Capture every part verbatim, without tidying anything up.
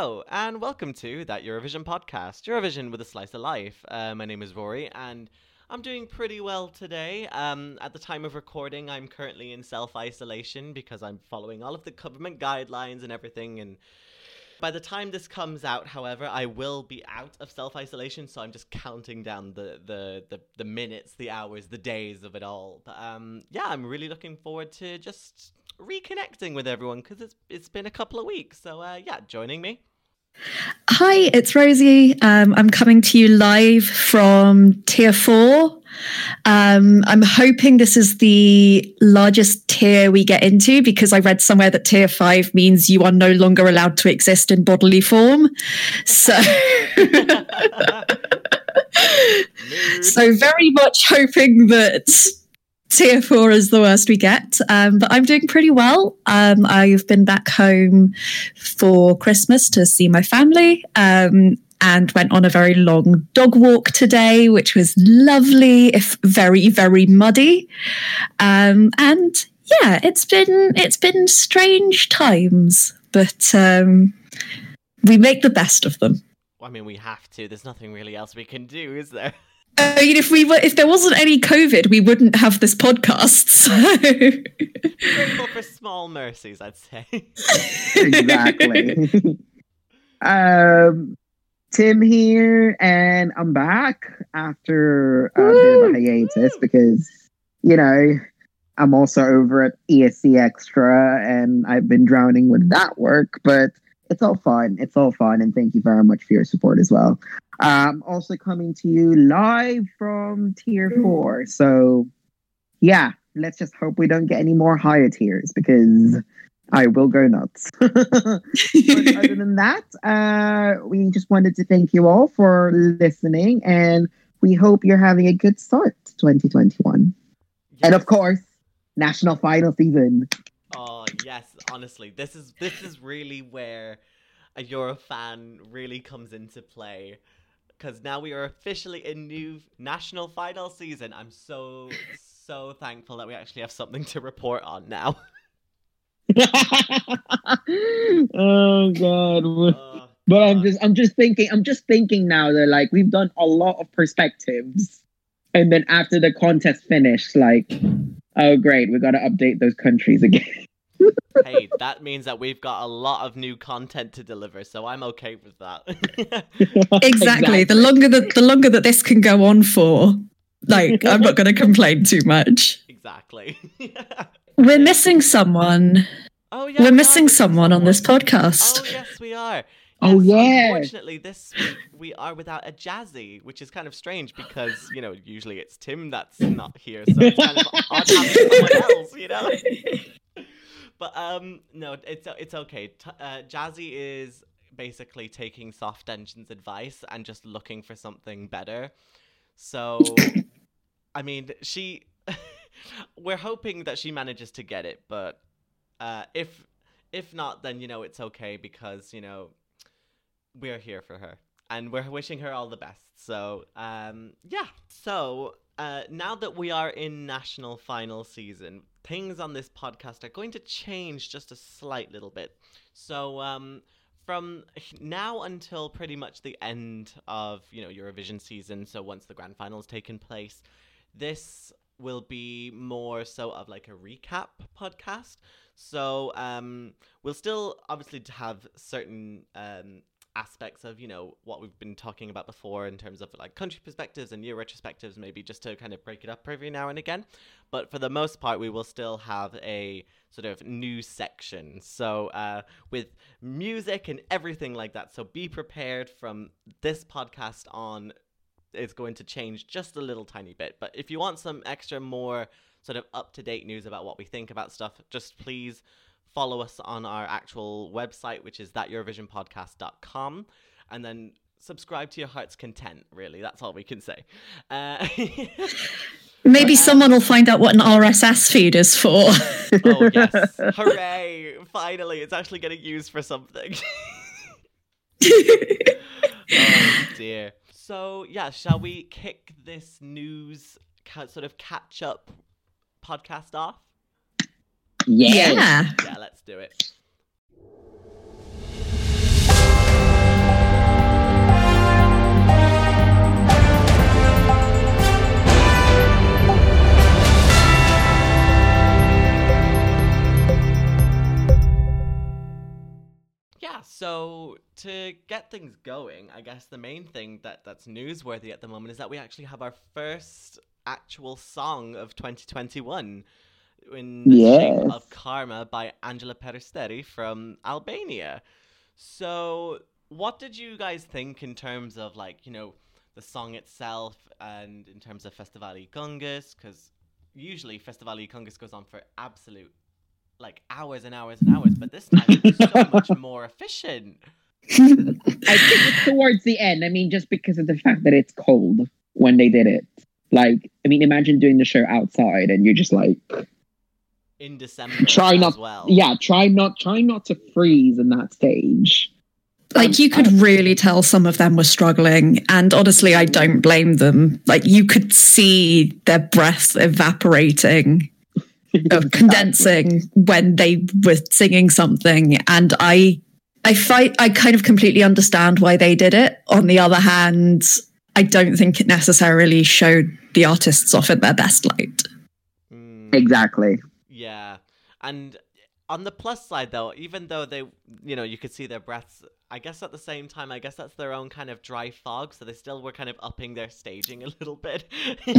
Hello, and welcome to That Eurovision podcast, Eurovision with a slice of life. Uh, my name is Rory, and I'm doing pretty well today. Um, at the time of recording, I'm currently in self-isolation because I'm following all of the government guidelines and everything, and by the time this comes out, however, I will be out of self-isolation, so I'm just counting down the, the, the, the minutes, the hours, the days of it all. But um, yeah, I'm really looking forward to just reconnecting with everyone because it's it's been a couple of weeks. So uh, yeah, joining me. Hi, it's Rosie. Um, I'm coming to you live from Tier four. Um, I'm hoping this is the largest tier we get into because I read somewhere that Tier five means you are no longer allowed to exist in bodily form. So, so very much hoping that Tier four is the worst we get, um, but I'm doing pretty well. Um, I've been back home for Christmas to see my family um, and went on a very long dog walk today, which was lovely, if very, very muddy. Um, and yeah, it's been it's been strange times, but um, we make the best of them. Well, I mean, we have to. There's nothing really else we can do, is there? I mean, if we were, if there wasn't any COVID, we wouldn't have this podcast. So. Grateful for small mercies, I'd say. Exactly. um, Tim here, and I'm back after a bit of a hiatus because, you know, I'm also over at E S C Extra, and I've been drowning with that work, but it's all fun. It's all fun, and thank you very much for your support as well. Um, also coming to you live from Tier four. So, yeah, let's just hope we don't get any more higher tiers because I will go nuts. But other than that, uh, we just wanted to thank you all for listening, and we hope you're having a good start to twenty twenty-one. Yes. And of course, national final season. Oh yes, honestly, this is this is really where a Eurofan really comes into play. Because now we are officially in new national final season. I'm so, so thankful that we actually have something to report on now. Oh God. Uh, but I'm just I'm just thinking I'm just thinking now that like we've done a lot of perspectives. And then after the contest finished, like, oh great, we gotta update those countries again. Hey, that means that we've got a lot of new content to deliver, so I'm okay with that. exactly. exactly. The longer that the longer that this can go on for, like, I'm not going to complain too much. Exactly. We're missing someone. Oh yeah, we're we missing someone, someone on this podcast. Oh yes, we are. Yes, oh yeah. Unfortunately, this week we are without a Jazzy, which is kind of strange because you know usually it's Tim that's not here, so it's kind of odd having someone else, you know. But um, no, it's it's okay. T- uh, Jazzy is basically taking Soft Engine's advice and just looking for something better. So, I mean, she. We're hoping that she manages to get it, but uh, if if not, then you know it's okay because you know we're here for her and we're wishing her all the best. So um, yeah. So uh, now that we are in national final season, things on this podcast are going to change just a slight little bit. So um, from now until pretty much the end of, you know, Eurovision season, so once the grand final's taken place, this will be more so of like a recap podcast. So um, we'll still obviously have certain um, aspects of, you know, what we've been talking about before in terms of like country perspectives and year retrospectives, maybe just to kind of break it up every now and again. But for the most part, we will still have a sort of news section. So uh, with music and everything like that. So be prepared from this podcast on. It's going to change just a little tiny bit. But if you want some extra more sort of up-to-date news about what we think about stuff, just please follow us on our actual website, which is that eurovision podcast dot com, and then subscribe to your heart's content, really. That's all we can say. Uh, Maybe um, someone will find out what an R S S feed is for. Oh, yes. Hooray. Finally, it's actually getting used for something. Oh, dear. So, yeah, shall we kick this news ca- sort of catch-up podcast off? Yeah. Yeah, let's do it. So to get things going, I guess the main thing that that's newsworthy at the moment is that we actually have our first actual song of twenty twenty-one in the Yes. shape of Karma by Angela Peristeri from Albania. So what did you guys think in terms of, like, you know, the song itself and in terms of Festivali Kungus? Because usually Festivali Kungus goes on for absolute, like, hours and hours and hours, but this time it was so much more efficient. I think it's towards the end. I mean, just because of the fact that it's cold when they did it. Like, I mean, imagine doing the show outside and you're just like... In December try not, as well. Yeah, try not, try not to freeze in that stage. Like, Um, you could I- really tell some of them were struggling. And honestly, I don't blame them. Like, you could see their breath evaporating, uh, condensing when they were singing something. And I, I fight, I kind of completely understand why they did it. On the other hand, I don't think it necessarily showed the artists off in their best light. Mm. Exactly. Yeah. And on the plus side, though, even though they, you know, you could see their breaths, I guess at the same time, I guess that's their own kind of dry fog. So they still were kind of upping their staging a little bit.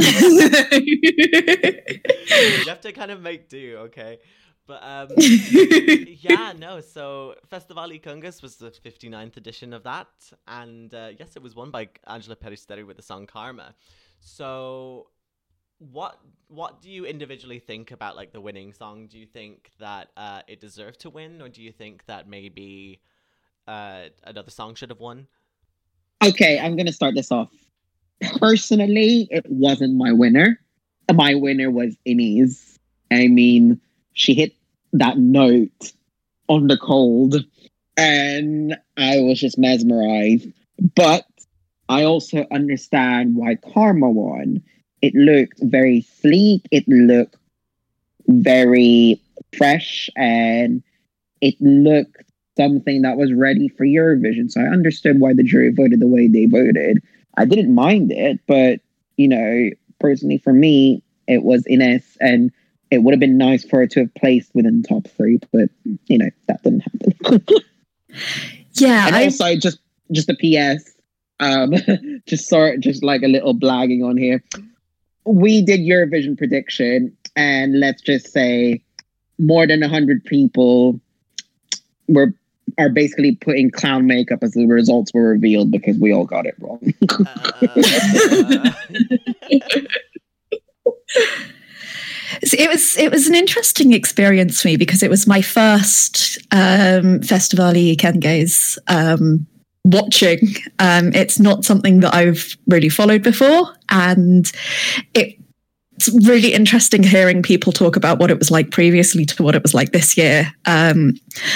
You have to kind of make do, okay? But, um, yeah, no. So Festivali Kungus was the fifty-ninth edition of that. And uh, yes, it was won by Angela Peristeri with the song Karma. So... What what do you individually think about, like, the winning song? Do you think that uh, it deserved to win, or do you think that maybe uh, another song should have won? Okay, I'm going to start this off. Personally, it wasn't my winner. My winner was Inez. I mean, she hit that note on the cold, and I was just mesmerized. But I also understand why Karma won. It looked very sleek. It looked very fresh, and it looked something that was ready for Eurovision. So I understood why the jury voted the way they voted. I didn't mind it, but, you know, personally for me, it was Inez, and it would have been nice for her to have placed within the top three, but, you know, that didn't happen. Yeah, And I, also, just just a P S, um, just sort just like a little blagging on here. We did Eurovision prediction, and let's just say more than a hundred people were are basically putting clown makeup as the results were revealed because we all got it wrong. Uh, it was it was an interesting experience for me because it was my first um, Festivali Kenges um, watching. Um, it's not something that I've really followed before, and it, it's really interesting hearing people talk about what it was like previously to what it was like this year. Um,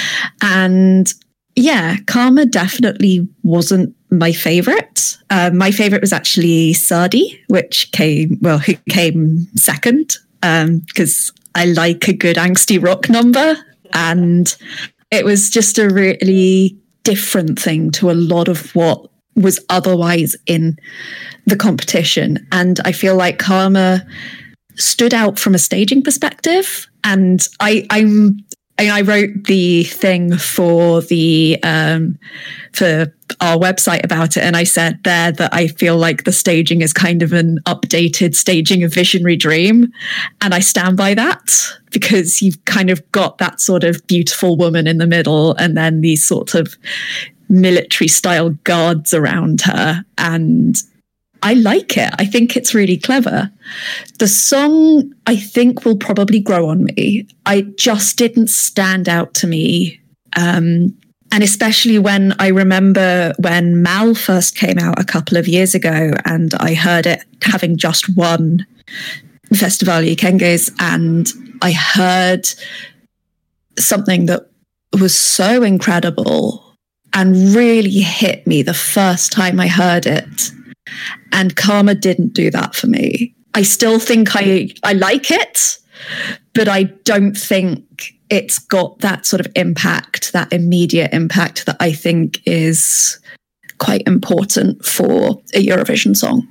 and yeah, Karma definitely wasn't my favorite. Uh, my favorite was actually Sardi, which came, well, who came second, because um, I like a good angsty rock number. And it was just a really different thing to a lot of what was otherwise in the competition. And I feel like Karma stood out from a staging perspective. And I, I'm, I wrote the thing for the um, for our website about it, and I said there that I feel like the staging is kind of an updated staging of Visionary Dream, and I stand by that because you've kind of got that sort of beautiful woman in the middle, and then these sort of military style guards around her, and I like it. I think it's really clever. The song, I think, will probably grow on me. I just didn't stand out to me. Um, and especially when I remember when Mal first came out a couple of years ago and I heard it having just won Festivali Kenges, and I heard something that was so incredible and really hit me the first time I heard it. And Karma didn't do that for me. I still think I, I like it, but I don't think it's got that sort of impact, that immediate impact that I think is quite important for a Eurovision song.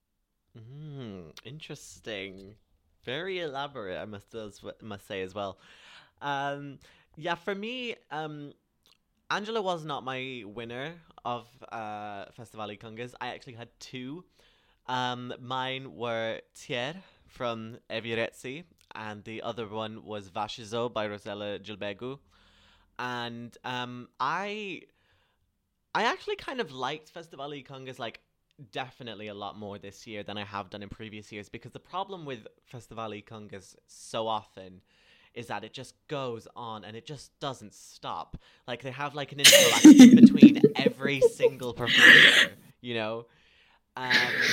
Mm, interesting. Very elaborate, I must, must say as well. Um, yeah, for me, um, Angela was not my winner of uh, Festivali Kungas. I actually had two. Um, mine were Tier from Evirezi, and the other one was Vashizo by Rosella Gilbegu. And um, I, I actually kind of liked Festivali Kungas like definitely a lot more this year than I have done in previous years, because the problem with Festivali Kungas so often is that it just goes on and it just doesn't stop. Like they have like an interaction between every single performer, you know? Um,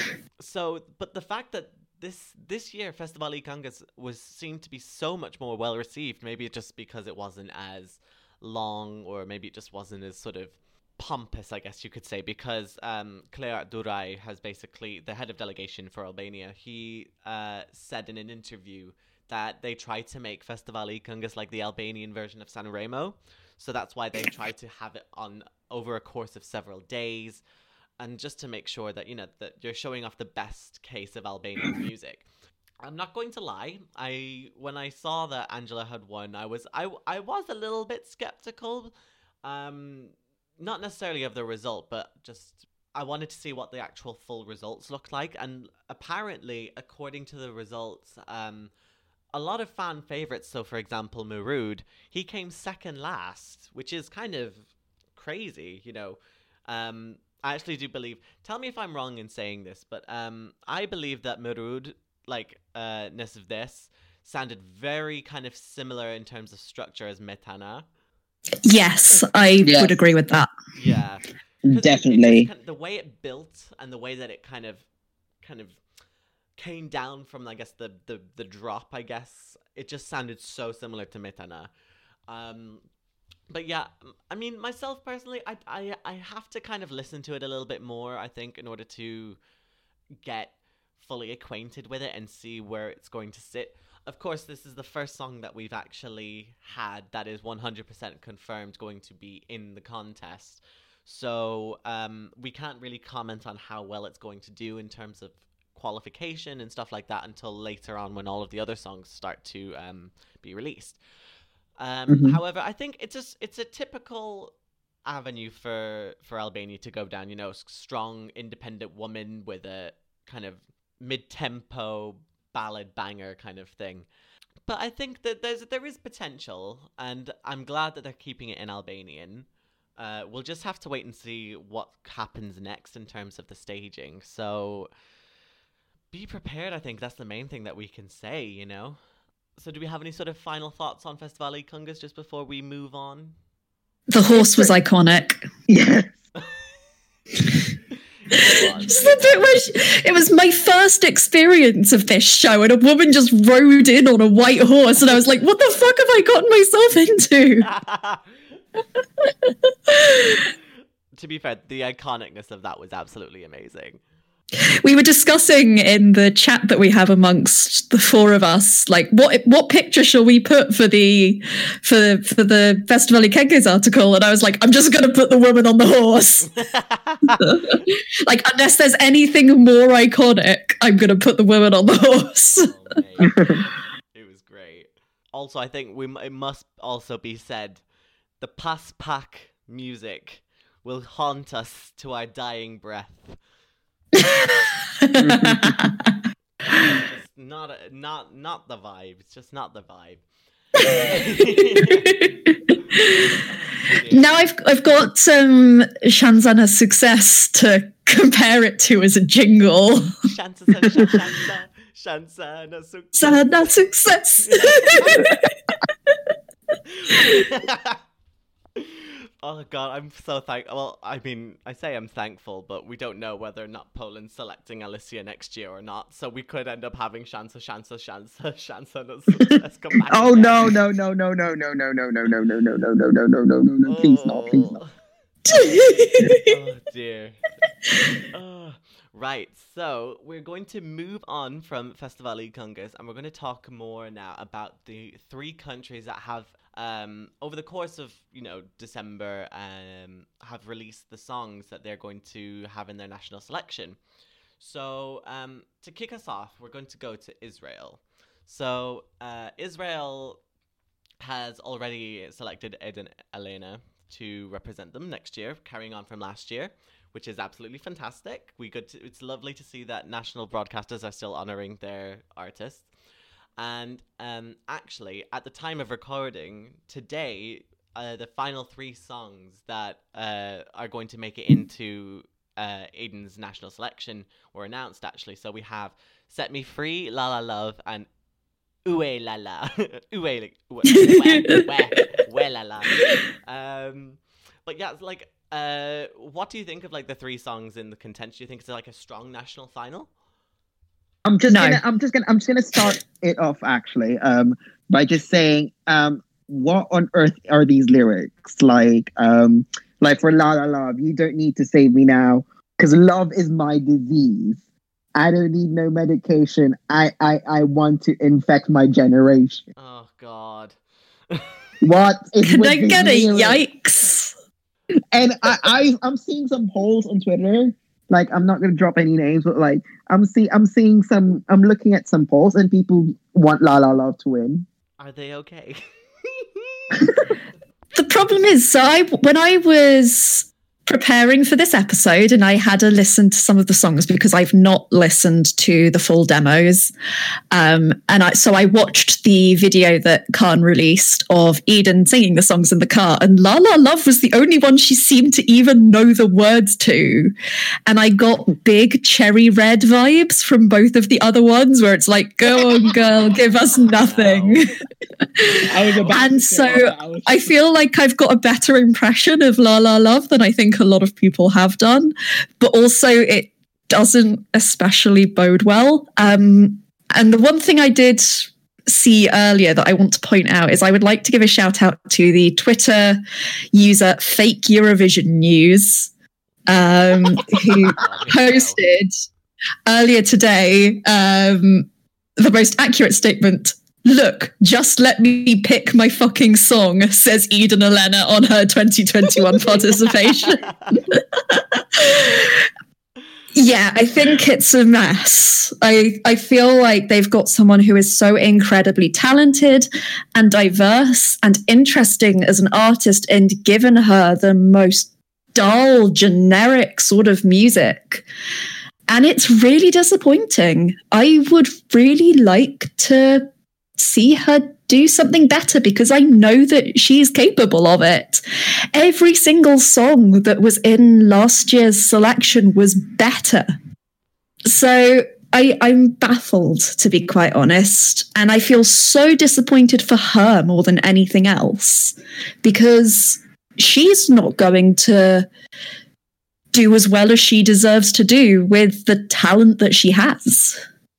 so, but the fact that this this year Festivali Kungas was seemed to be so much more well received, maybe just because it wasn't as long, or maybe it just wasn't as sort of pompous, I guess you could say, because um, Clear Durai has basically, the head of delegation for Albania, he uh, said in an interview that they tried to make Festivali Kungas like the Albanian version of Sanremo. So that's why they tried to have it on over a course of several days, and just to make sure that, you know, that you're showing off the best case of Albanian music. I'm not going to lie. I when I saw that Angela had won, I was I, I was a little bit skeptical. Um, not necessarily of the result, but just I wanted to see what the actual full results looked like. And apparently, according to the results, um, a lot of fan favorites. So, for example, Murud, he came second last, which is kind of crazy, you know. Um, I actually do believe. Tell me if I'm wrong in saying this, but um, I believe that Murud, like uh, Nesvdes, sounded very kind of similar in terms of structure as Metana. Yes, I yeah. would agree with that. Yeah, definitely. It, it kind of, the way it built and the way that it kind of, kind of came down from, I guess, the the the drop. I guess it just sounded so similar to Metana. Um, but yeah, I mean, myself personally, I I I have to kind of listen to it a little bit more, I think, in order to get fully acquainted with it and see where it's going to sit. Of course, this is the first song that we've actually had that is one hundred percent confirmed going to be in the contest. So um, we can't really comment on how well it's going to do in terms of qualification and stuff like that until later on when all of the other songs start to um, be released. Um, mm-hmm. However, I think it's just it's a typical avenue for, for Albania to go down, you know, strong, independent woman with a kind of mid-tempo ballad banger kind of thing. But I think that there's there is potential, and I'm glad that they're keeping it in Albanian. Uh, we'll just have to wait and see what happens next in terms of the staging. So be prepared, I think that's the main thing that we can say, you know? So do we have any sort of final thoughts on Festivali Kungas just before we move on? The horse was iconic. Yes. Just the bit where she, it was my first experience of this show, and a woman just rode in on a white horse, and I was like, what the fuck have I gotten myself into? To be fair, the iconicness of that was absolutely amazing. We were discussing in the chat that we have amongst the four of us, like what what picture shall we put for the for for the Festivali Kungas article, and I was like, I'm just going to put the woman on the horse. Like, unless there's anything more iconic, I'm going to put the woman on the horse. Oh, it was great. Also, I think we it must also be said, the Pas Pak music will haunt us to our dying breath. Just not a, not not the vibe. It's just not the vibe. Now I've I've got some um, Shanzana Success to compare it to as a jingle. Shanzana Shanzana Shanzana Success. Oh god, I'm so thankful. Well, I mean, I say I'm thankful, but we don't know whether or not Poland's selecting Alicia next year or not. So we could end up having Shansa, Shansa, Shansa, Shansa. Let's come back. Oh no, no, no, no, no, no, no, no, no, no, no, no, no, no, no, no, no, no, no! Please no, please no. Oh dear. Oh, right, so we're going to move on from Festivali Kungas, and we're going to talk more now about the three countries that have. Um, over the course of, you know, December, um, have released the songs that they're going to have in their national selection. So, um, to kick us off, we're going to go to Israel. So, uh, Israel has already selected Eden Elena to represent them next year, carrying on from last year, which is absolutely fantastic. We good. To, it's lovely to see that national broadcasters are still honoring their artists. And um, actually, at the time of recording today, uh, the final three songs that uh, are going to make it into uh, Aiden's national selection were announced. Actually, so we have "Set Me Free," "La La Love," and "Ooh La La," "Ooh Ooh La La. Um, but yeah, it's like, uh, what do you think of like the three songs in the contention? Do you think it's like a strong national final? I'm just No. gonna I'm just gonna I'm just gonna start it off actually um by just saying um what on earth are these lyrics like um like for La La Love, you don't need to save me now because love is my disease. I don't need no medication. I I I want to infect my generation. Oh God. What is Can with I these get a lyrics? yikes? And I, I I'm seeing some polls on Twitter. Like, I'm not gonna drop any names, but like I'm see I'm seeing some I'm looking at some polls and people want La La Love to win. Are they okay? The problem is, so I, when I was preparing for this episode and I had a listen to some of the songs because I've not listened to the full demos. Um, and I, so I watched the video that Khan released of Eden singing the songs in the car, and La La Love was the only one she seemed to even know the words to. And I got big Cherry Red vibes from both of the other ones where it's like, go on girl, give us nothing. I was about And to say, so I was- I feel like I've got a better impression of La La Love than I think a lot of people have done, but also it doesn't especially bode well. Um, and the one thing I did see earlier that I want to point out is I would like to give a shout out to the Twitter user Fake Eurovision News, um, who posted earlier today um, the most accurate statement. Look, just let me pick my fucking song, says Eden Elena on her twenty twenty-one participation. Yeah, I think it's a mess. I, I feel like they've got someone who is so incredibly talented and diverse and interesting as an artist and given her the most dull, generic sort of music. And it's really disappointing. I would really like to see her do something better because I know that she's capable of it. Every single song that was in last year's selection was better. So I, I'm baffled, to be quite honest. And I feel so disappointed for her more than anything else because she's not going to do as well as she deserves to do with the talent that she has.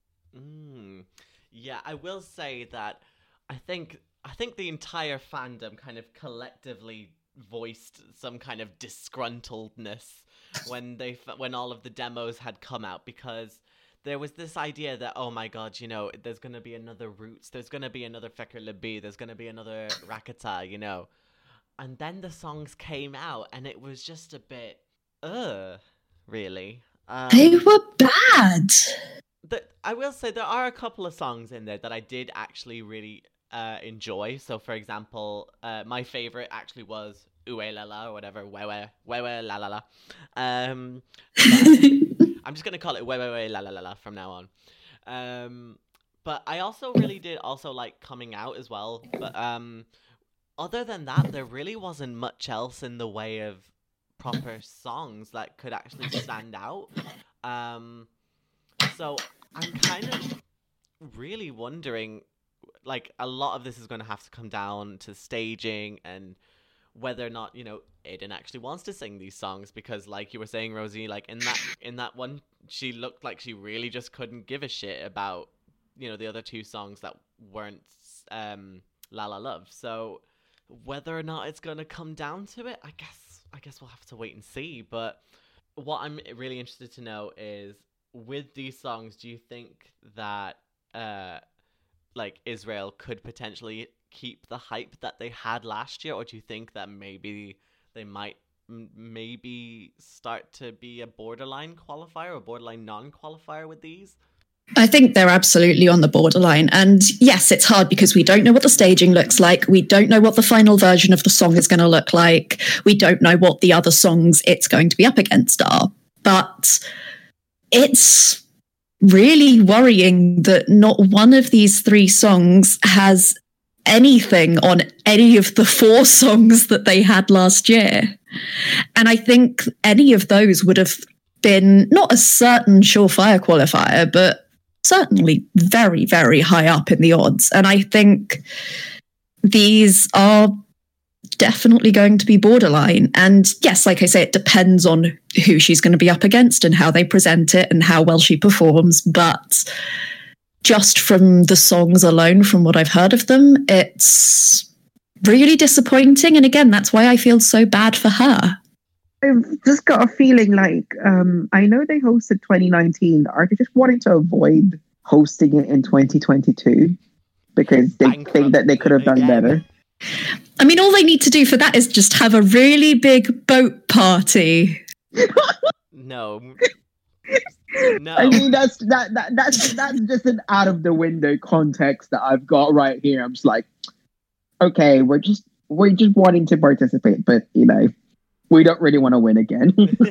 Yeah, I will say that I think I think the entire fandom kind of collectively voiced some kind of disgruntledness when they when all of the demos had come out, because there was this idea that, oh my god, you know, there's going to be another Roots, there's going to be another Fekker Lebi, there's going to be another Rakata, you know. And then the songs came out and it was just a bit, ugh, really. Um, They were bad. The, I will say there are a couple of songs in there that I did actually really uh, enjoy. So, for example, uh, my favorite actually was Uwe La La or whatever, Wewe, Wewe La La La. Um, I'm just going to call it Wewe Wewe La La La La from now on. Um, but I also really did also like Coming Out as well. But um, other than that, there really wasn't much else in the way of proper songs that could actually stand out. Um... So I'm kind of really wondering, like, a lot of this is going to have to come down to staging and whether or not, you know, Aiden actually wants to sing these songs, because like you were saying, Rosie, like in that in that one, she looked like she really just couldn't give a shit about, you know, the other two songs that weren't um, La La Love. So whether or not it's going to come down to it, I guess I guess we'll have to wait and see. But what I'm really interested to know is, with these songs, do you think that uh, like Israel could potentially keep the hype that they had last year, or do you think that maybe they might m- maybe start to be a borderline qualifier or borderline non-qualifier with these? I think they're absolutely on the borderline. And yes, it's hard because we don't know what the staging looks like. We don't know what the final version of the song is going to look like. We don't know what the other songs it's going to be up against are. But it's really worrying that not one of these three songs has anything on any of the four songs that they had last year. And I think any of those would have been not a certain surefire qualifier, but certainly very, very high up in the odds. And I think these are definitely going to be borderline. And yes, like I say, it depends on who she's going to be up against and how they present it and how well she performs. But just from the songs alone, from what I've heard of them, it's really disappointing. And again, that's why I feel so bad for her. I've just got a feeling like, um, I know they hosted twenty nineteen. Are they just wanting to avoid hosting it in twenty twenty-two? Because they Bankrupt think that they could have done again. better. I mean, all they need to do for that is just have a really big boat party. No. No. I mean, that's that, that that's that's just an out of the window context that I've got right here. I'm just like, okay, we're just we're just wanting to participate, but you know, we don't really want to win again.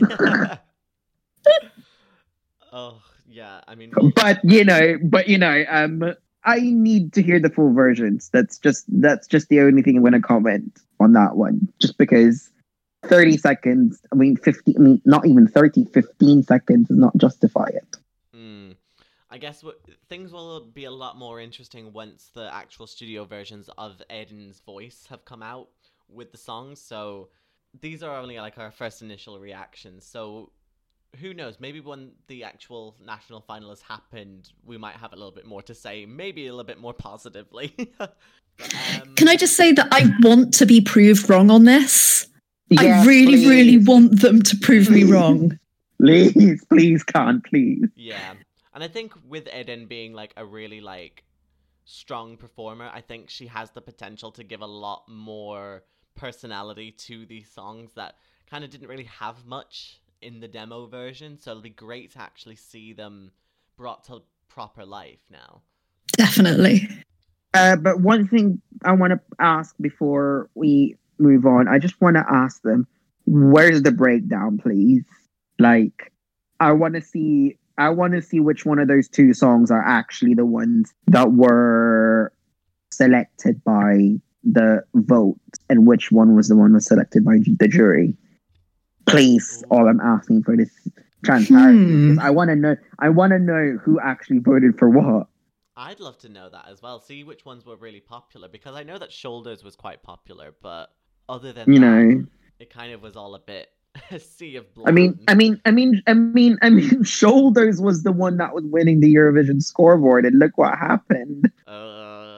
Oh yeah, I mean, but you know, but you know, um, I need to hear the full versions. That's just that's just the only thing I'm going to comment on that one. Just because thirty seconds, I mean, fifty, I mean, not even thirty, fifteen seconds does not justify it. Mm. I guess what, things will be a lot more interesting once the actual studio versions of Eden's voice have come out with the songs. So these are only like our first initial reactions. So who knows? Maybe when the actual national final has happened, we might have a little bit more to say. Maybe a little bit more positively. But, um... Can I just say that I want to be proved wrong on this? Yes, I really, please. really want them to prove me wrong. Please, please, can't, please. Yeah. And I think with Eden being like a really like strong performer, I think she has the potential to give a lot more personality to these songs that kind of didn't really have much in the demo version. So it'll be great to actually see them brought to proper life now. Definitely. Uh, but one thing I want to ask before we move on, I just want to ask them, where's the breakdown, please? Like, I want to see, I want to see which one of those two songs are actually the ones that were selected by the vote, and which one was the one that was selected by the jury. Please, all I'm asking for this transparency. Hmm. I want to know. I want to know who actually voted for what. I'd love to know that as well. See which ones were really popular, because I know that Shoulders was quite popular, but other than you that, know, it kind of was all a bit a sea of blood. I mean, I mean, I mean, I mean, I mean, Shoulders was the one that was winning the Eurovision scoreboard, and look what happened. Uh,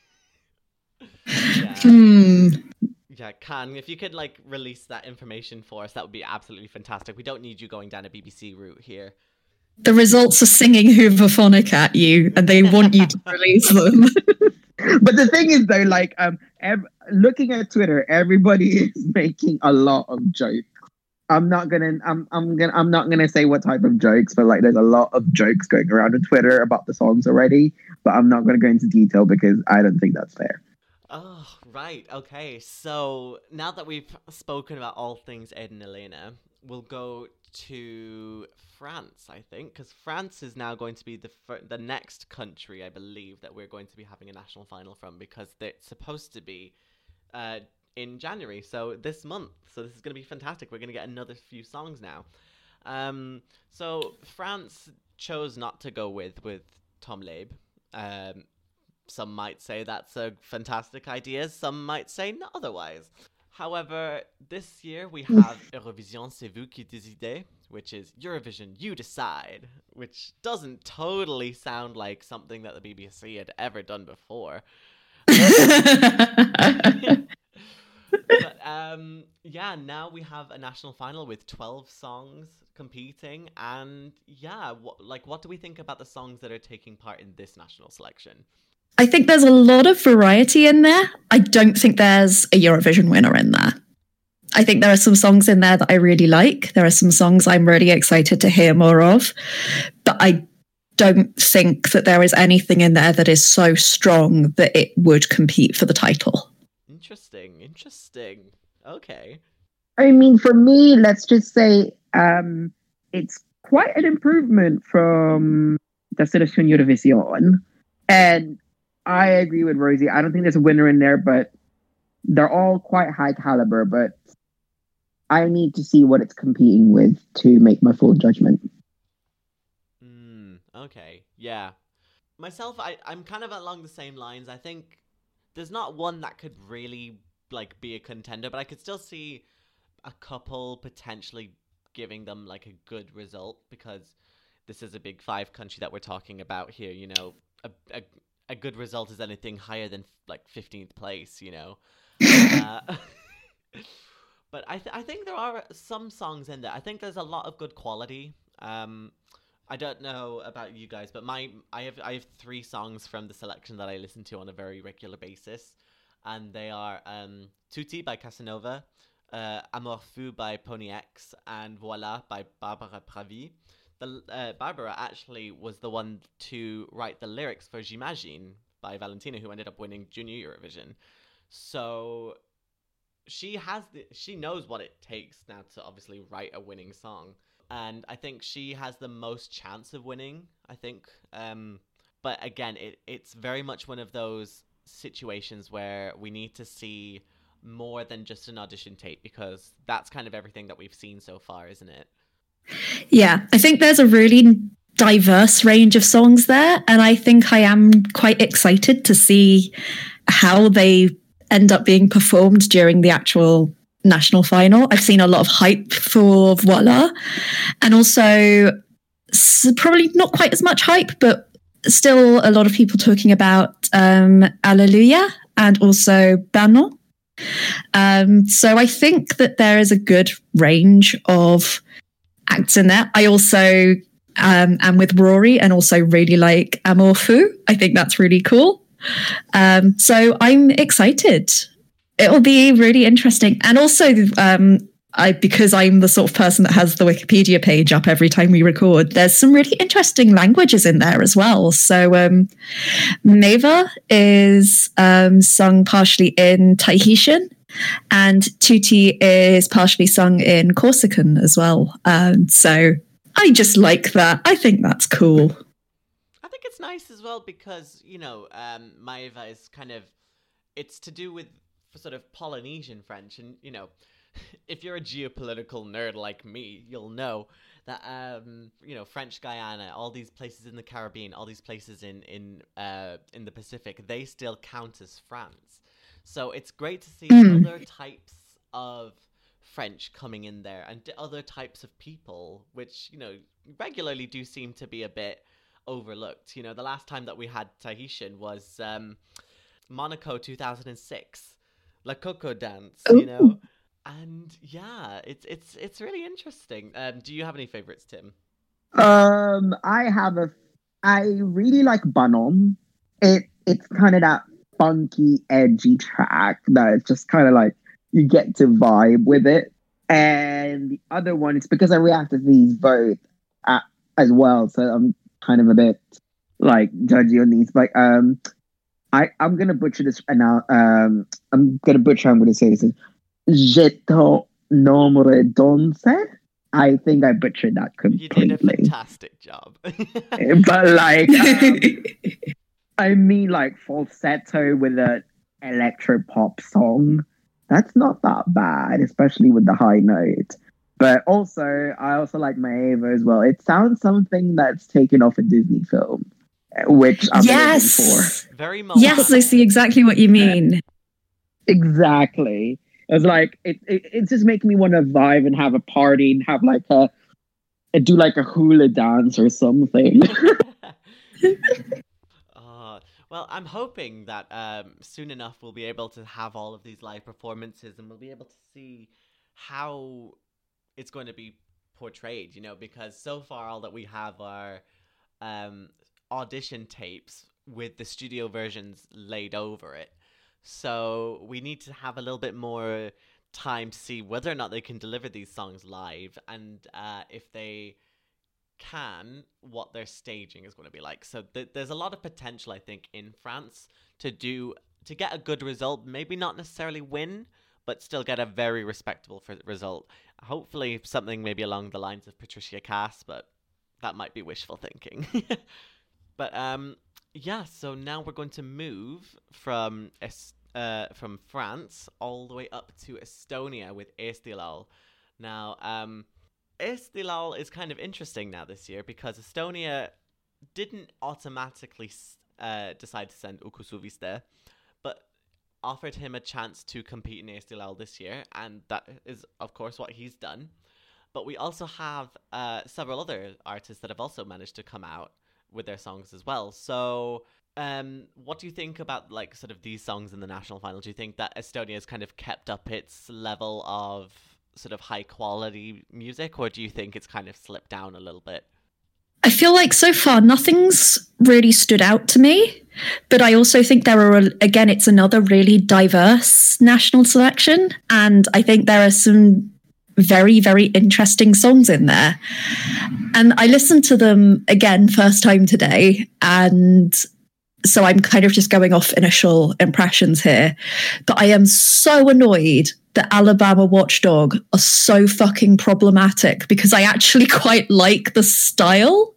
yeah. Hmm. Yeah, Can, if you could like release that information for us, that would be absolutely fantastic. We don't need you going down a B B C route here. The results are singing Hooverphonic at you, and they want you to release them. But the thing is, though, like, um, ev- looking at Twitter, everybody is making a lot of jokes. I'm not gonna, I'm, I'm gonna, I'm not gonna say what type of jokes, but like, there's a lot of jokes going around on Twitter about the songs already. But I'm not gonna go into detail because I don't think that's fair. Oh, right. Okay. So now that we've spoken about all things Ed and Elena, we'll go to France, I think, because France is now going to be the fir- the next country, I believe, that we're going to be having a national final from, because it's supposed to be uh, in January, so this month. So this is going to be fantastic. We're going to get another few songs now. Um, so France chose not to go with with Tom Leib. Um, some might say that's a fantastic idea. Some might say not otherwise. However, this year we have Eurovision, c'est vous qui décidez, which is Eurovision, you decide, which doesn't totally sound like something that the B B C had ever done before. But um, yeah, now we have a national final with twelve songs competing, and yeah, wh- like what do we think about the songs that are taking part in this national selection? I think there's a lot of variety in there. I don't think there's a Eurovision winner in there. I think there are some songs in there that I really like. There are some songs I'm really excited to hear more of. But I don't think that there is anything in there that is so strong that it would compete for the title. Interesting, interesting. Okay. I mean, for me, let's just say um, it's quite an improvement from Destination Eurovision. And I agree with Rosie. I don't think there's a winner in there, but they're all quite high caliber. But I need to see what it's competing with to make my full judgment. Mm, okay, yeah. Myself, I, I'm kind of along the same lines. I think there's not one that could really like be a contender, but I could still see a couple potentially giving them like a good result, because this is a big five country that we're talking about here. You know, a a, a good result is anything higher than like fifteenth place. You know, uh, but I th- I think there are some songs in there. I think there's a lot of good quality. Um, I don't know about you guys, but my I have I have three songs from the selection that I listen to on a very regular basis, and they are um, Tutti by Casanova, uh, Amour Fou by Pony X, and Voilà by Barbara Pravi. The uh, Barbara actually was the one to write the lyrics for J'imagine by Valentina, who ended up winning Junior Eurovision. So she has the, she knows what it takes now to obviously write a winning song. And I think she has the most chance of winning, I think. Um, but again, it, it's very much one of those situations where we need to see more than just an audition tape, because that's kind of everything that we've seen so far, isn't it? Yeah, I think there's a really diverse range of songs there. And I think I am quite excited to see how they end up being performed during the actual national final. I've seen a lot of hype for Voila, and also probably not quite as much hype, but still a lot of people talking about um, Alleluia and also Banon. Um, so I think that there is a good range of acts in there. I also um, am with Rory and also really like Amour Fou. I think that's really cool. Um, so I'm excited. It'll be really interesting. And also, um, I because I'm the sort of person that has the Wikipedia page up every time we record, there's some really interesting languages in there as well. So um, Neva is um, sung partially in Tahitian, and Tutti is partially sung in Corsican as well. Um, so I just like that. I think that's cool. I think it's nice as well because, you know, um, Maeva is kind of, it's to do with sort of Polynesian French, and you know, if you're a geopolitical nerd like me, you'll know that um, you know, French Guiana, all these places in the Caribbean, all these places in in uh, in the Pacific, they still count as France. So it's great to see mm. other types of French coming in there, and other types of people, which, you know, regularly do seem to be a bit overlooked. You know, the last time that we had Tahitian was um, Monaco two thousand six. La Coco dance, Ooh. You know, and yeah, it's it's it's really interesting. Um, do you have any favorites, Tim? Um, I have a. I really like Banon. It it's kind of that funky, edgy track that it's just kind of like you get to vibe with it. And the other one, it's because I reacted to these both uh, as well, so I'm kind of a bit like judgy on these. But um. I, I'm going to butcher this now. Um, I'm going to butcher I'm going to say this. Je t'en nombre d'once. I think I butchered that completely. You did a fantastic job. But like, um, I mean like falsetto with an electro pop song. That's not that bad, especially with the high note. But also, I also like Maeva as well. It sounds something that's taken off a Disney film. Which I'm yes. for. Very Moana. Yes, I see exactly what you mean. Exactly. It's like it, it. It's just making me want to vibe and have a party and have like a, a do like a hula dance or something. uh, well, I'm hoping that um, soon enough we'll be able to have all of these live performances and we'll be able to see how it's going to be portrayed. You know, because so far all that we have are. Um, audition tapes with the studio versions laid over it. So we need to have a little bit more time to see whether or not they can deliver these songs live, and uh, if they can what their staging is going to be like. So th- there's a lot of potential, I think, in France to do to get a good result. Maybe not necessarily win, but still get a very respectable f- result. Hopefully something maybe along the lines of Patricia Cass, but that might be wishful thinking. But um, yeah, so now we're going to move from es- uh, from France all the way up to Estonia with Estilal. Now, um, Estilal is kind of interesting now this year because Estonia didn't automatically uh, decide to send Uku Suviste, but offered him a chance to compete in Estilal this year, and that is, of course, what he's done. But we also have uh, several other artists that have also managed to come out with their songs as well. So, um, what do you think about like sort of these songs in the national final? Do you think that Estonia has kind of kept up its level of sort of high quality music, or do you think it's kind of slipped down a little bit? I feel like so far nothing's really stood out to me, but I also think there are, again, it's another really diverse national selection, and I think there are some very, very interesting songs in there. And I listened to them again first time today, and so I'm kind of just going off initial impressions here, but I am so annoyed that Alabama Watchdog are so fucking problematic because I actually quite like the style,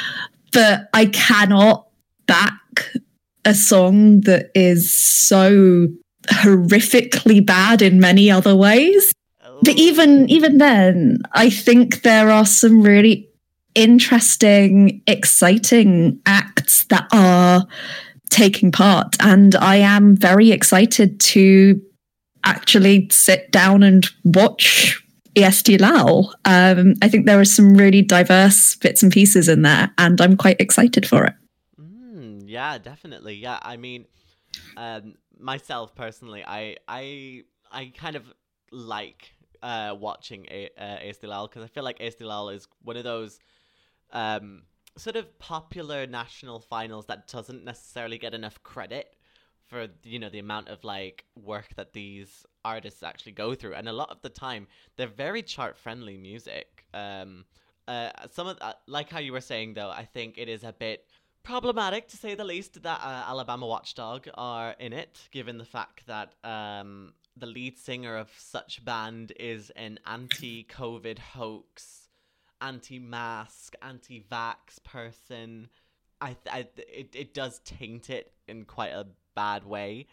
but I cannot back a song that is so horrifically bad in many other ways. But even even then, I think there are some really interesting, exciting acts that are taking part. And I am very excited to actually sit down and watch Estilal. Um, I think there are some really diverse bits and pieces in there, and I'm quite excited for it. Mm, yeah, definitely. Yeah, I mean, um, myself personally, I I I kind of like uh, watching a- uh, Estilal because I feel like Estilal is one of those um, sort of popular national finals that doesn't necessarily get enough credit for, you know, the amount of like work that these artists actually go through, and a lot of the time they're very chart friendly music. Um, uh, some of uh, like how you were saying though, I think it is a bit problematic to say the least that uh, Alabama Watchdog are in it, given the fact that um, the lead singer of such band is an anti-COVID hoax, anti-mask, anti-vax person. I, th- I th- it it does taint it in quite a bad way.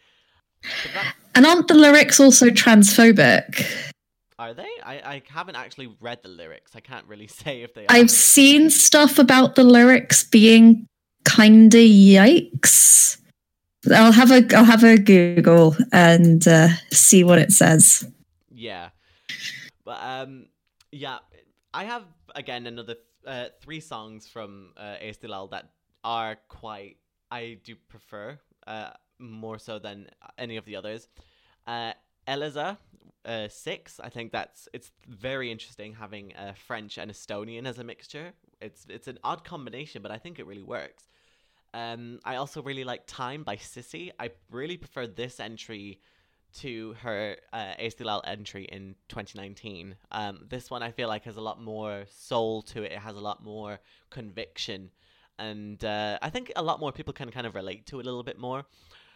And aren't the lyrics also transphobic? Are they? I, I haven't actually read the lyrics. I can't really say if they are. I've seen stuff about the lyrics being kinda yikes. I'll have a I'll have a Google and uh, see what it says. Yeah, but um, yeah, I have again another uh, three songs from uh, Estilal that are quite I do prefer uh more so than any of the others. Uh, Eliza, uh, six. I think that's it's very interesting having uh, French and Estonian as a mixture. It's it's an odd combination, but I think it really works. Um, I also really like Time by Sissy. I really prefer this entry to her uh, Estilal entry in twenty nineteen. Um, this one I feel like has a lot more soul to it. It has a lot more conviction. And uh, I think a lot more people can kind of relate to it a little bit more.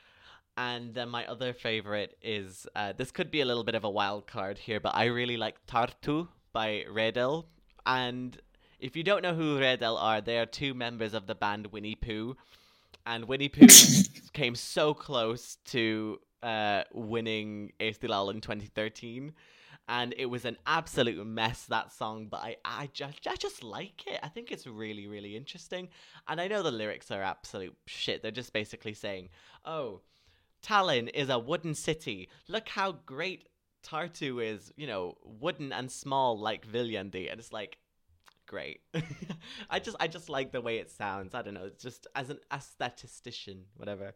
And then my other favorite is, uh, this could be a little bit of a wild card here, but I really like Tartu by Redel. And if you don't know who Redel are, they are two members of the band Winnie Pooh. And Winnie Pooh came so close to uh, winning Estilal in twenty thirteen. And it was an absolute mess, that song, but I, I, just, I just like it. I think it's really, really interesting. And I know the lyrics are absolute shit. They're just basically saying, oh, Tallinn is a wooden city. Look how great Tartu is, you know, wooden and small like Viljandi. And it's like, great. I just I just like the way it sounds. I don't know. It's just as an aesthetician, whatever.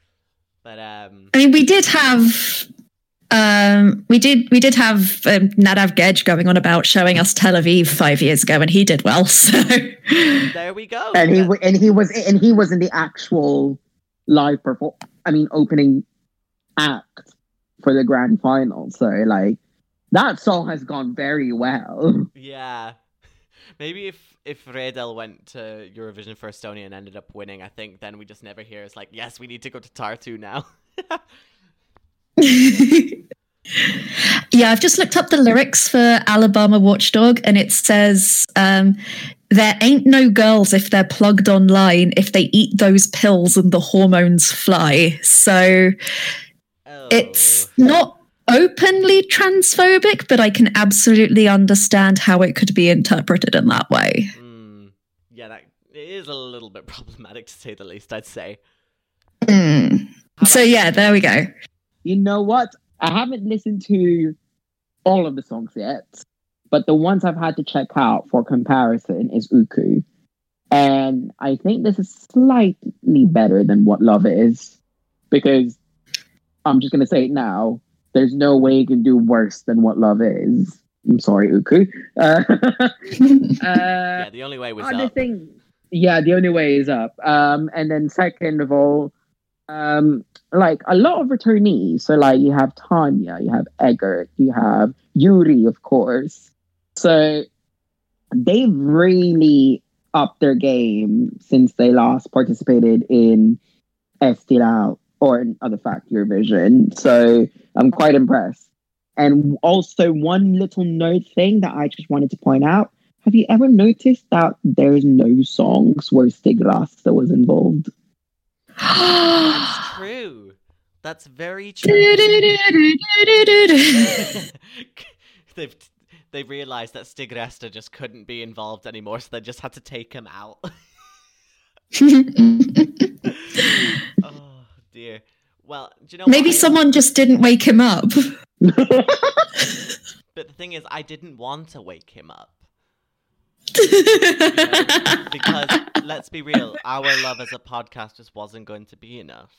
But um I mean, we did have um we did we did have um, Nadav Gedge going on about showing us Tel Aviv five years ago, and he did well. So there we go. And he and he was and he was in the actual live perform. I mean, opening act for the grand final. So like that song has gone very well. Yeah. Maybe if if Redel went to Eurovision for Estonia and ended up winning, I think then we just never hear it's like, yes, we need to go to Tartu now. Yeah, I've just looked up the lyrics for Alabama Watchdog, and it says, um, there ain't no girls if they're plugged online, if they eat those pills and the hormones fly. So Oh. it's not openly transphobic, but I can absolutely understand how it could be interpreted in that way. Mm, yeah, that it is a little bit problematic to say the least, I'd say. Mm. How So about you? yeah, there we go. You know what? I haven't listened to all of the songs yet, but the ones I've had to check out for comparison is Uku. And I think this is slightly better than What Love Is, because I'm just going to say it now. There's no way you can do worse than What Love Is. I'm sorry, Uku. Uh, uh, Yeah, the only way was other up. thing, yeah, the only way is up. Um, and then second of all, um, like a lot of returnees. So like you have Tanya, you have Eggert, you have Yuri, of course. So they've really upped their game since they last participated in Estilal or in other fact Eurovision. So I'm quite impressed. And also one little note thing that I just wanted to point out. Have you ever noticed that there's no songs where Stig Rasta was involved? That's true. That's very true. they've they've realized that Stig Resta just couldn't be involved anymore, so they just had to take him out. Oh dear. Well, do you know Maybe what? I- someone just didn't wake him up. But the thing is, I didn't want to wake him up. Because let's be real, our love as a podcast just wasn't going to be enough.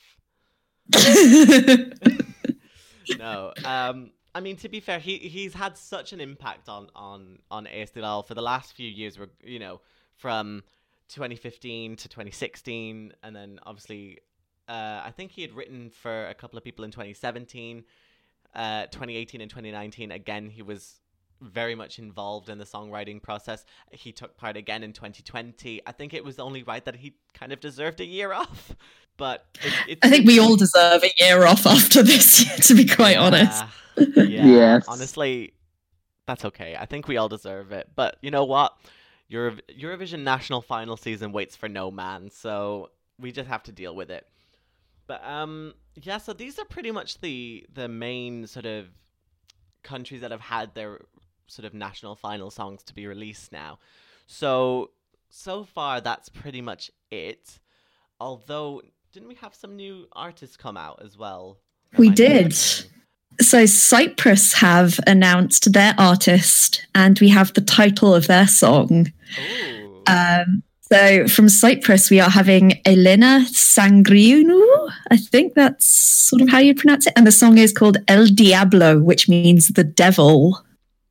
No, um, I mean, to be fair, he he's had such an impact on on on Estilal for the last few years. We're, you know, from twenty fifteen to twenty sixteen, and then obviously, uh, I think he had written for a couple of people in twenty seventeen, uh, twenty eighteen, and twenty nineteen. Again, he was very much involved in the songwriting process. He took part again in twenty twenty. I think it was only right that he kind of deserved a year off. But it, it's I think we all deserve a year off after this year, to be quite honest. Yeah, yeah. Yes. Honestly, that's okay. I think we all deserve it. But you know what? Euro- Eurovision national final season waits for no man, so we just have to deal with it. But um, yeah. So these are pretty much the the main sort of countries that have had their sort of national final songs to be released now. So so far, that's pretty much it. Although, didn't we have some new artists come out as well? We Am I did. forgetting? So Cyprus have announced their artist, and we have the title of their song. Ooh. Um, so from Cyprus, we are having Elena Sangriounou. I think that's sort of how you pronounce it. And the song is called El Diablo, which means the devil.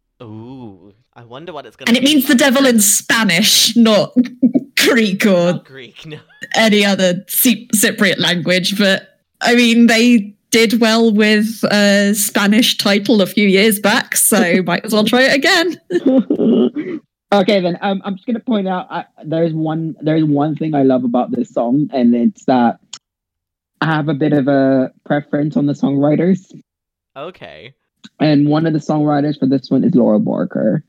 Ooh. I wonder what it's going to And it means the devil in Spanish, not Greek or Not Greek, no. any other Cy- Cypriot language. But I mean, they did well with a Spanish title a few years back, so might as well try it again. Okay, then um, I'm just gonna point out I, there's one there's one thing I love about this song, and it's that I have a bit of a preference on the songwriters, Okay. and one of the songwriters for this one is Laura Barker,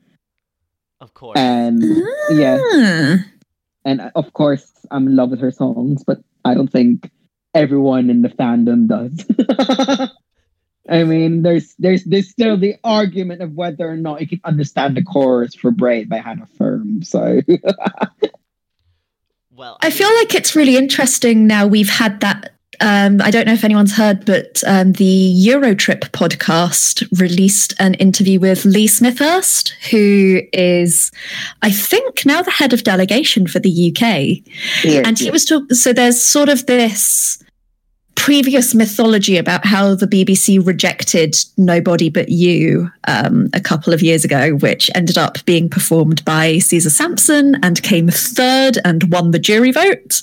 Of course. and yeah, Ah. and of course I'm in love with her songs, but I don't think everyone in the fandom does. I mean, there's there's there's still the argument of whether or not you can understand the chorus for "Brave" by Hannah Firm. So Well, I feel like it's really interesting now we've had that. Um, I don't know if anyone's heard, but um, the Eurotrip podcast released an interview with Lee Smithhurst, who is, I think, now the head of delegation for the U K. yeah, And he was talking, so there's sort of this previous mythology about how the B B C rejected Nobody But You um, a couple of years ago, which ended up being performed by Caesar Sampson and came third and won the jury vote.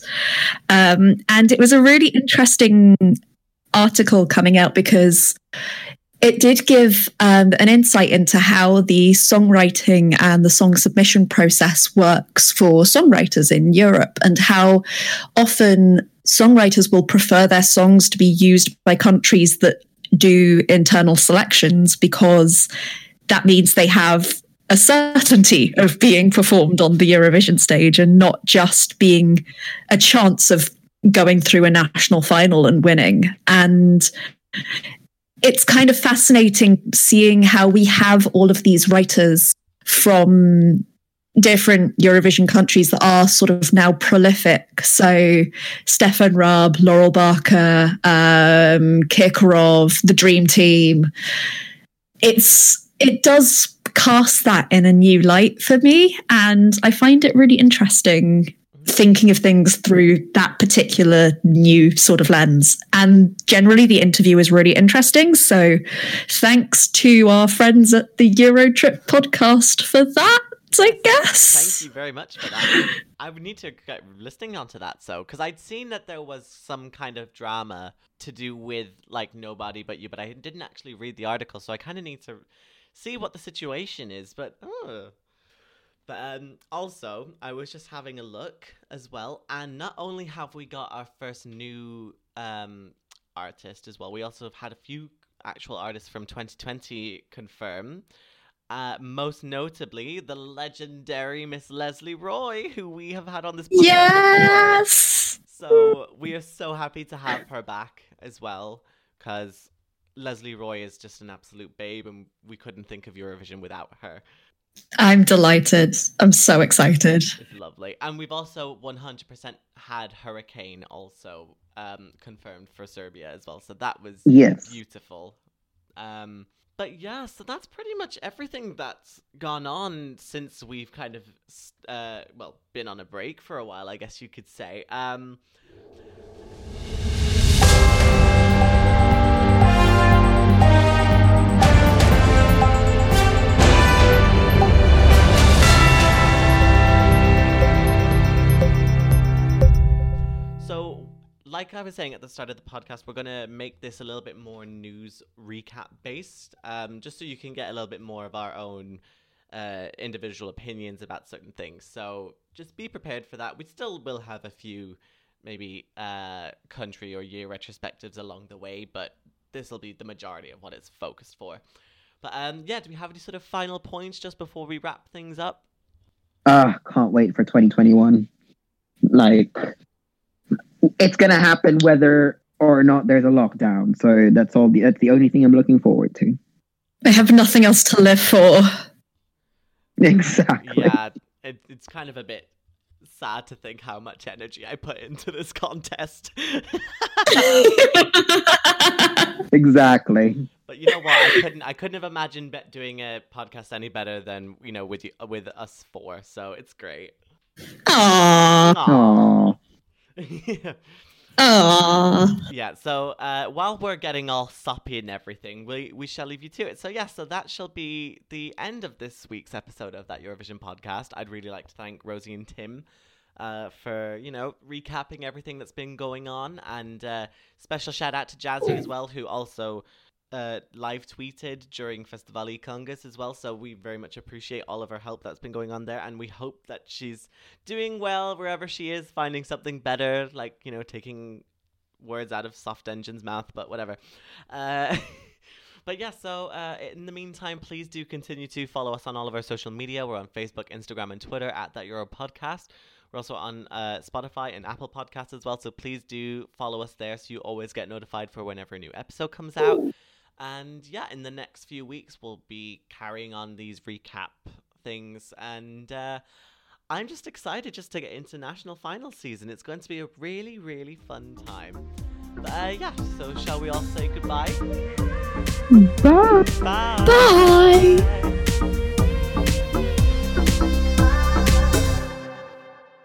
Um, and it was a really interesting article coming out because it did give um, an insight into how the songwriting and the song submission process works for songwriters in Europe, and how often songwriters will prefer their songs to be used by countries that do internal selections, because that means they have a certainty of being performed on the Eurovision stage and not just being a chance of going through a national final and winning. And it's kind of fascinating seeing how we have all of these writers from different Eurovision countries that are sort of now prolific. So Stefan Raab, Laurel Barker, um, Kirkorov, the Dream Team. It's it does cast that in a new light for me, and I find it really interesting thinking of things through that particular new sort of lens. And generally the interview is really interesting, so thanks to our friends at the Eurotrip podcast for that, I guess. Thank you very much for that. I would need to get listening onto that, so because I'd seen that there was some kind of drama to do with like Nobody But You, but I didn't actually read the article, so I kind of need to see what the situation is. But oh. But um, also, I was just having a look as well, and not only have we got our first new um, artist as well, we also have had a few actual artists from twenty twenty confirm. Uh, most notably, the legendary Miss Leslie Roy, who we have had on this podcast Yes! before. So we are so happy to have her back as well, because Leslie Roy is just an absolute babe, and we couldn't think of Eurovision without her. I'm delighted. I'm so excited. It's lovely. And we've also one hundred percent had Hurricane also um, confirmed for Serbia as well. So that was yes. beautiful. Um, but yeah, so that's pretty much everything that's gone on since we've kind of, uh, well, been on a break for a while, I guess you could say. Um, So, like I was saying at the start of the podcast, we're going to make this a little bit more news recap based, um, just so you can get a little bit more of our own uh, individual opinions about certain things. So just be prepared for that. We still will have a few maybe uh, country or year retrospectives along the way, but this will be the majority of what it's focused for. But um, yeah, do we have any sort of final points just before we wrap things up? Ah, uh, can't wait for twenty twenty-one. Like... It's going to happen whether or not there's a lockdown. So that's all. The, that's the only thing I'm looking forward to. I have nothing else to live for. Exactly. Yeah, it, it's kind of a bit sad to think how much energy I put into this contest. Exactly. But you know what? I couldn't. I couldn't have imagined be- doing a podcast any better than you know with you, with us four. So it's great. Aww. Aww. yeah. Aww. Yeah, so uh, while we're getting all soppy and everything, we, we shall leave you to it. So yeah, so that shall be the end of this week's episode of That Eurovision Podcast. I'd really like to thank Rosie and Tim uh, for, you know, recapping everything that's been going on. And uh, special shout out to Jazzy as well, who also uh, live tweeted during Festivali Congress as well. So we very much appreciate all of her help that's been going on there. And we hope that she's doing well wherever she is, finding something better, like, you know, taking words out of Soft Engine's mouth, but whatever. Uh, but yeah, so uh, in the meantime, please do continue to follow us on all of our social media. We're on Facebook, Instagram, and Twitter at That Euro Podcast. We're also on uh, Spotify and Apple Podcasts as well. So please do follow us there so you always get notified for whenever a new episode comes out. And yeah, in the next few weeks, we'll be carrying on these recap things. And uh, I'm just excited just to get into national final season. It's going to be a really, really fun time. But uh, yeah, so shall we all say goodbye? Bye. Bye. Bye.